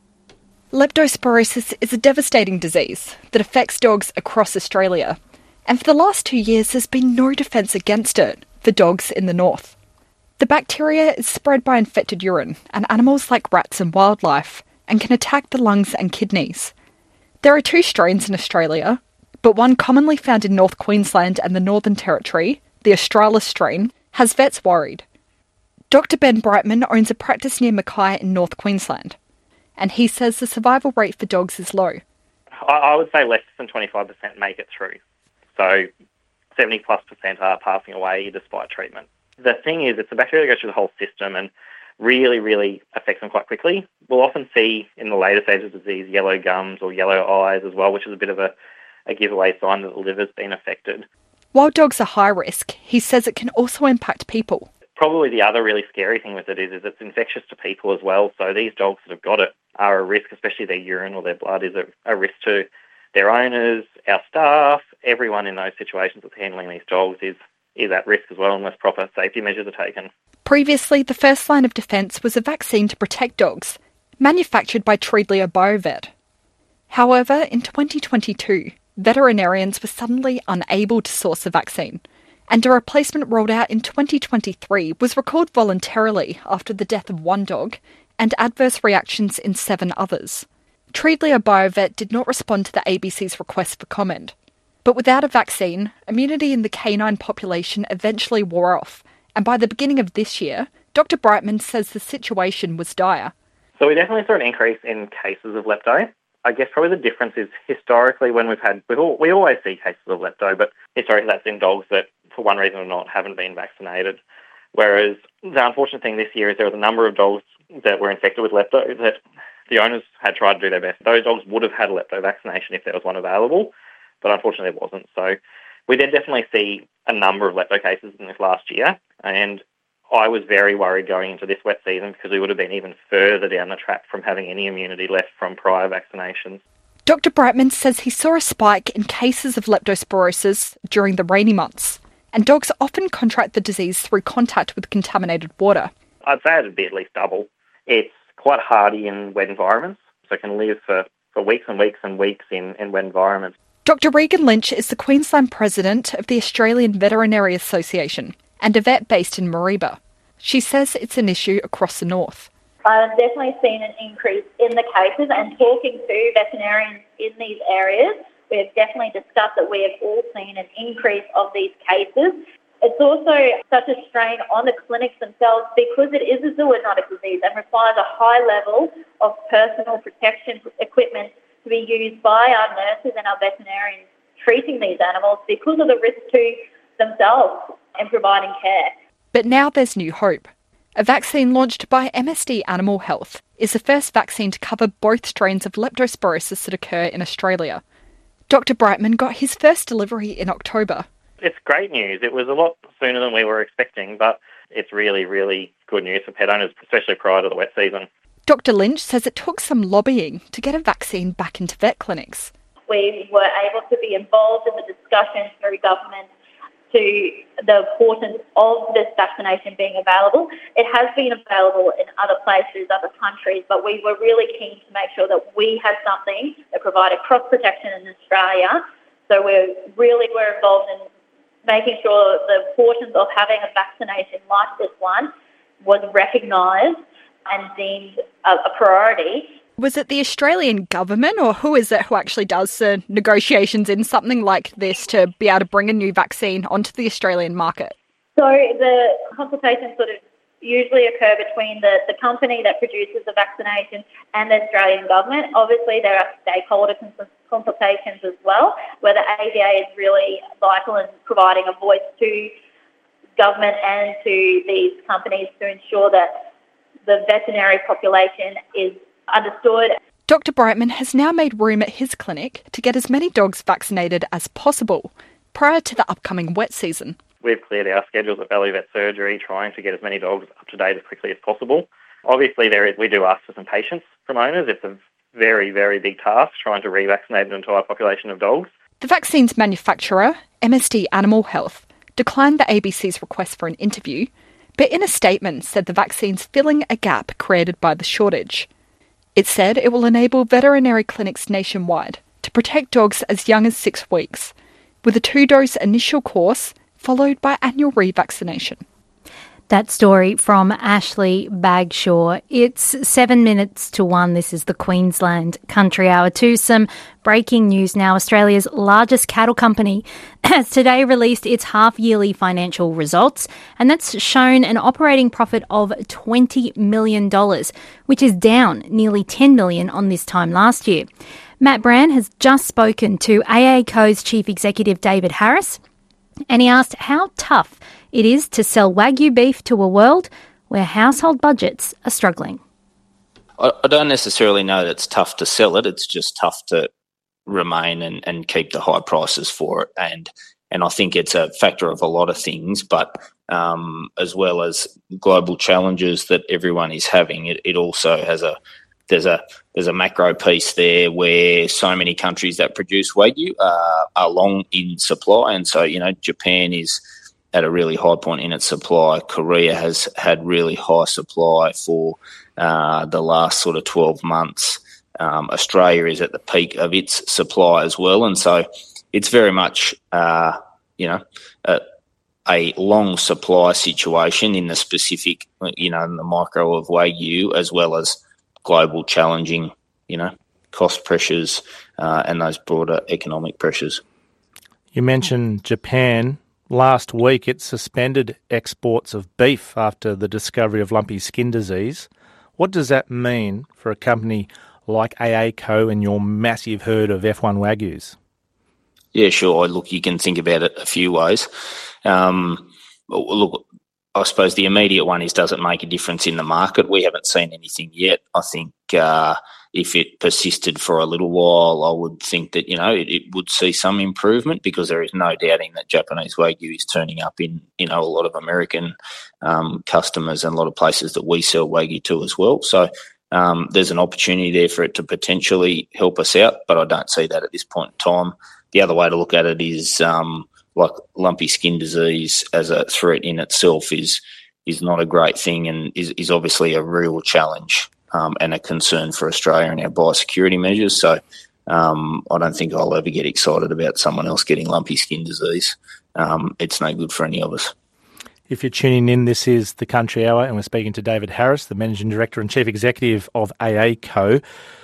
Leptospirosis is a devastating disease that affects dogs across Australia, and for the last two years there's been no defence against it for dogs in the north. The bacteria is spread by infected urine and animals like rats and wildlife, and can attack the lungs and kidneys. There are two strains in Australia, but one commonly found in North Queensland and the Northern Territory, the Australis strain, has vets worried. Doctor Ben Brightman owns a practice near Mackay in North Queensland, and he says the survival rate for dogs is low. I would say less than twenty-five percent make it through. So seventy plus percent are passing away despite treatment. The thing is, it's a bacteria that goes through the whole system and really, really affects them quite quickly. We'll often see in the later stages of disease yellow gums or yellow eyes as well, which is a bit of a, a giveaway sign that the liver's been affected. While dogs are high risk, he says it can also impact people. Probably the other really scary thing with it is, is it's infectious to people as well. So these dogs that have got it are a risk, especially their urine or their blood is a, a risk to their owners, our staff, everyone in those situations that's handling these dogs is, is at risk as well unless proper safety measures are taken. Previously, the first line of defence was a vaccine to protect dogs, manufactured by Treedlea Biovet. However, in twenty twenty-two, veterinarians were suddenly unable to source a vaccine, and a replacement rolled out in twenty twenty-three was recalled voluntarily after the death of one dog and adverse reactions in seven others. Treedlea Biovet did not respond to the A B C's request for comment. But without a vaccine, immunity in the canine population eventually wore off, and by the beginning of this year, Doctor Brightman says the situation was dire. So we definitely saw an increase in cases of lepto. I guess probably the difference is historically when we've had, we all, we always see cases of lepto, but historically that's in dogs that for one reason or not haven't been vaccinated. Whereas the unfortunate thing this year is there was a number of dogs that were infected with lepto that the owners had tried to do their best. Those dogs would have had a lepto vaccination if there was one available, but unfortunately it wasn't. So we did definitely see a number of lepto cases in this last year, and I was very worried going into this wet season because we would have been even further down the track from having any immunity left from prior vaccinations. Doctor Brightman says he saw a spike in cases of leptospirosis during the rainy months, and dogs often contract the disease through contact with contaminated water. I'd say it'd be at least double. It's quite hardy in wet environments, so it can live for, for weeks and weeks and weeks in, in wet environments. Doctor Regan Lynch is the Queensland President of the Australian Veterinary Association and a vet based in Mareeba. She says it's an issue across the north. I've definitely seen an increase in the cases, and talking to veterinarians in these areas, we have definitely discussed that we have all seen an increase of these cases. It's also such a strain on the clinics themselves because it is a zoonotic disease and requires a high level of personal protection equipment to be used by our nurses and our veterinarians treating these animals because of the risk to themselves in providing care. But now there's new hope. A vaccine launched by M S D Animal Health is the first vaccine to cover both strains of leptospirosis that occur in Australia. Doctor Brightman got his first delivery in October. It's great news. It was a lot sooner than we were expecting, but it's really, really good news for pet owners, especially prior to the wet season. Doctor Lynch says it took some lobbying to get a vaccine back into vet clinics. We were able to be involved in the discussions through government to the importance of this vaccination being available. It has been available in other places, other countries, but we were really keen to make sure that we had something that provided cross protection in Australia. So we really were involved in making sure the importance of having a vaccination like this one was recognised and deemed a, a priority. Was it the Australian government, or who is it who actually does the negotiations in something like this to be able to bring a new vaccine onto the Australian market? So the consultations sort of usually occur between the, the company that produces the vaccination and the Australian government. Obviously, there are stakeholder cons- consultations as well, where the A V A is really vital in providing a voice to government and to these companies to ensure that the veterinary population is understood. Doctor Brightman has now made room at his clinic to get as many dogs vaccinated as possible prior to the upcoming wet season. We've cleared our schedules at Valley Vet Surgery, trying to get as many dogs up to date as quickly as possible. Obviously, there is, we do ask for some patience from owners. It's a very, very big task trying to revaccinate an entire population of dogs. The vaccine's manufacturer, M S D Animal Health, declined the A B C's request for an interview, but in a statement said the vaccine's filling a gap created by the shortage. It said it will enable veterinary clinics nationwide to protect dogs as young as six weeks, with a two-dose initial course followed by annual revaccination. That story from Ashley Bagshaw. It's seven minutes to one. This is the Queensland Country Hour. To some breaking news now. Australia's largest cattle company has today released its half-yearly financial results, and that's shown an operating profit of twenty million dollars, which is down nearly ten million dollars on this time last year. Matt Brand has just spoken to A A C O's Chief Executive David Harris, and he asked how tough it is to sell Wagyu beef to a world where household budgets are struggling. I, I don't necessarily know that it's tough to sell it. It's just tough to remain and, and keep the high prices for it. And and I think it's a factor of a lot of things, but um, as well as global challenges that everyone is having, it, it also has a there's a there's a macro piece there where so many countries that produce Wagyu uh, are long in supply, and so you know Japan is at a really high point in its supply. Korea has had really high supply for uh, the last sort of twelve months. Um, Australia is at the peak of its supply as well, and so it's very much uh, you know a, a long supply situation in the specific, you know, in the micro of Wagyu, as well as global challenging, you know, cost pressures uh, and those broader economic pressures. You mentioned Japan. last week it suspended exports of beef after the discovery of lumpy skin disease. What does that mean for a company like A A Co and your massive herd of F one Wagyus? Yeah, sure. Look, you can think about it a few ways. Um, look, I suppose the immediate one is, does it make a difference in the market? We haven't seen anything yet. I think uh, if it persisted for a little while, I would think that, you know, it, it would see some improvement, because there is no doubting that Japanese Wagyu is turning up in, you know, a lot of American um, customers and a lot of places that we sell Wagyu to as well. So um, there's an opportunity there for it to potentially help us out, but I don't see that at this point in time. The other way to look at it is, um, like lumpy skin disease as a threat in itself is is not a great thing, and is, is obviously a real challenge um, and a concern for Australia and our biosecurity measures. So um, I don't think I'll ever get excited about someone else getting lumpy skin disease. Um, it's no good for any of us. If you're tuning in, this is The Country Hour, and we're speaking to David Harris, the Managing Director and Chief Executive of A A Co.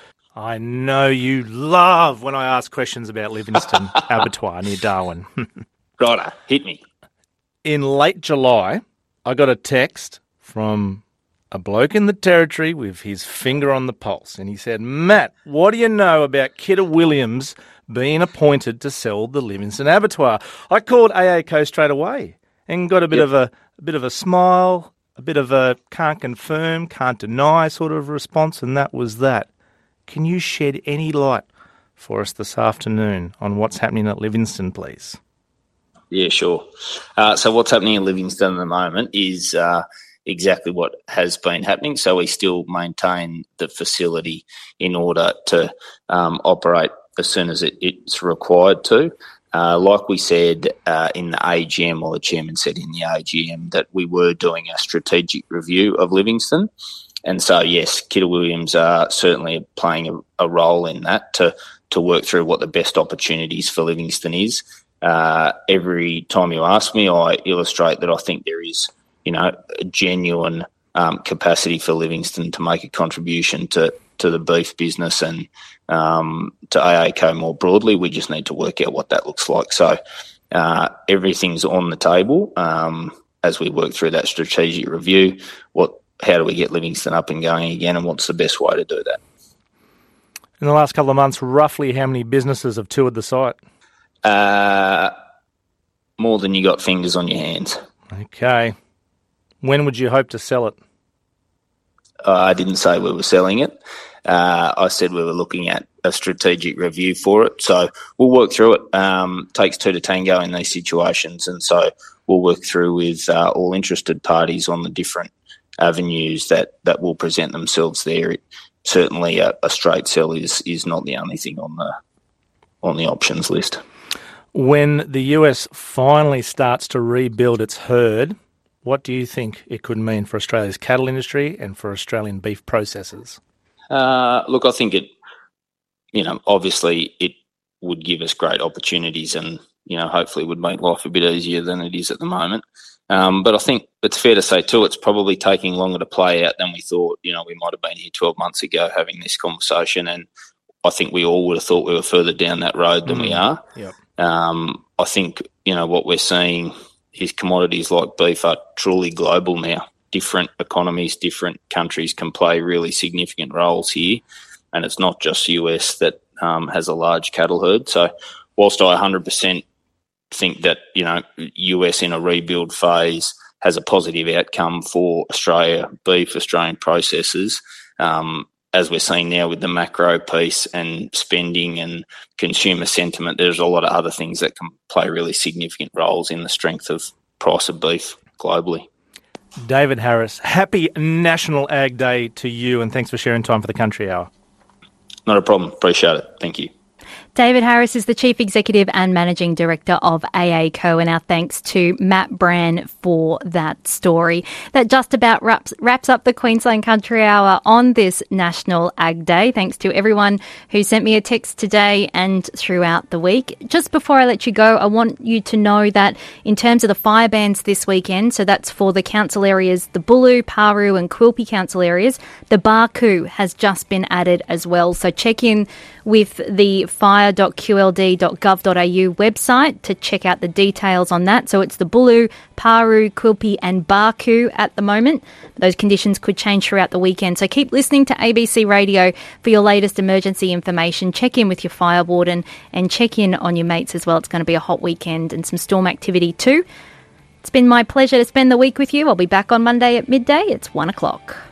I know you love when I ask questions about Livingston Abattoir near Darwin. Righto, hit me. In late July, I got a text from a bloke in the Territory with his finger on the pulse, and he said, Matt, what do you know about Kidder Williams being appointed to sell the Livingston Abattoir? I called A A Co straight away and got a bit yep. of a, a bit of a smile, a bit of a can't confirm, can't deny sort of response, and that was that. Can you shed any light for us this afternoon on what's happening at Livingston, please? Yeah, sure. Uh, so what's happening in Livingston at the moment is uh, exactly what has been happening. So we still maintain the facility in order to um, operate as soon as it, it's required to. Uh, like we said uh, in the A G M, or the chairman said in the A G M, that we were doing a strategic review of Livingston. And so, yes, Kidder Williams are certainly playing a, a role in that to, to work through what the best opportunities for Livingston is. Uh, every time you ask me, I illustrate that I think there is, you know, a genuine um, capacity for Livingston to make a contribution to, to the beef business and um, to A A Co more broadly. We just need to work out what that looks like. So uh, everything's on the table um, as we work through that strategic review. What, how do we get Livingston up and going again, and what's the best way to do that? In the last couple of months, roughly how many businesses have toured the site? Uh, more than you got fingers on your hands. Okay. When would you hope to sell it? Uh, I didn't say we were selling it. Uh, I said we were looking at a strategic review for it. So we'll work through it. Um, takes two to tango in these situations. And so we'll work through with uh, all interested parties on the different avenues that, that will present themselves there. It, certainly a, a straight sell is, is not the only thing on the on the options list. When the U S finally starts to rebuild its herd, what do you think it could mean for Australia's cattle industry and for Australian beef processors? Uh, look, I think it, you know, obviously it would give us great opportunities and, you know, hopefully would make life a bit easier than it is at the moment. Um, but I think it's fair to say too, it's probably taking longer to play out than we thought. You know, we might have been here twelve months ago having this conversation, and I think we all would have thought we were further down that road than mm. we are. Yep. Um, I think, you know, what we're seeing is commodities like beef are truly global now. Different economies, different countries can play really significant roles here. And it's not just U S that um, has a large cattle herd. So whilst I one hundred percent think that, you know, U S in a rebuild phase has a positive outcome for Australia beef, Australian processors, um, as we're seeing now with the macro piece and spending and consumer sentiment, there's a lot of other things that can play really significant roles in the strength of price of beef globally. David Harris, happy National Ag Day to you, and thanks for sharing time for the Country Hour. Not a problem. Appreciate it. Thank you. David Harris is the Chief Executive and Managing Director of A A Co, and our thanks to Matt Brand for that story. That just about wraps, wraps up the Queensland Country Hour on this National Ag Day. Thanks to everyone who sent me a text today and throughout the week. Just before I let you go, I want you to know that in terms of the fire bans this weekend, so that's for the council areas, the Bulu, Paru and Quilpie council areas, the Barcoo has just been added as well. So check in with the fire bushfire dot q l d dot gov dot a u website to check out the details on that. So it's the Bulu, Paru, Quilpie and Barcoo at the moment. Those conditions could change throughout the weekend. So keep listening to A B C Radio for your latest emergency information. Check in with your fire warden and check in on your mates as well. It's going to be a hot weekend and some storm activity too. It's been my pleasure to spend the week with you. I'll be back on Monday at midday. It's one o'clock.